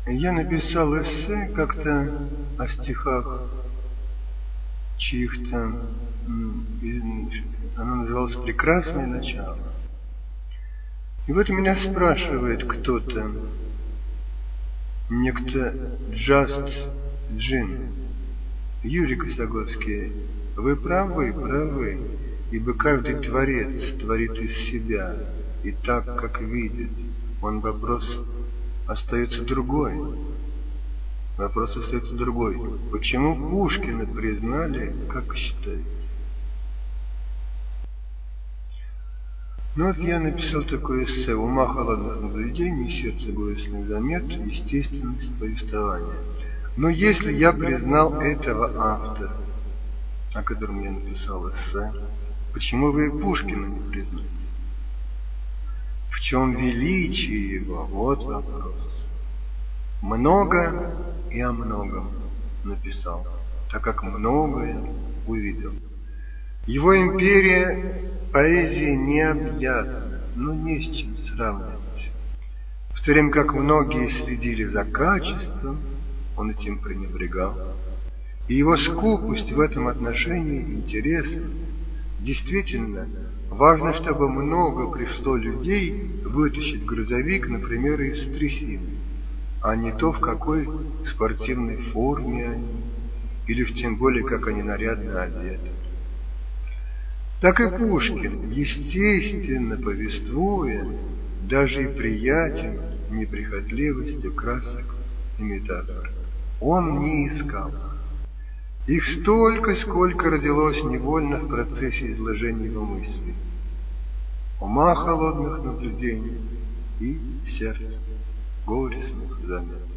Я написал эссе как-то о стихах чьих-то, оно называлось «Прекрасное начало». И вот меня спрашивает кто-то, некто Just Джин, Юрий Косоговский, вы правы, ибо каждый творец творит из себя, и так, как видит. Вопрос остается другой. Почему Пушкина признали, как считаете? Вот я написал такое эссе «Ума холодных наблюдений, сердце горестных замет, естественность повествования». Но если я признал этого автора, о котором я написал эссе, почему вы и Пушкина не признаете? В чем величие его? Вот вопрос. Много и о многом написал, так как многое увидел. Его империя поэзии необъятна, но не с чем сравнивать. В то время как многие следили за качеством, он этим пренебрегал. И его скупость в этом отношении интересна. Действительно, важно, чтобы много пришло людей вытащить грузовик, например, из трясины, а не то, в какой спортивной форме они, или тем более, как они нарядно одеты. Так и Пушкин, естественно повествуя, даже и приятен неприхотливостью красок и метафор. Он не искал. Их столько, сколько родилось невольно в процессе изложения его мыслей. Ума холодных наблюдений и сердца горестных замет.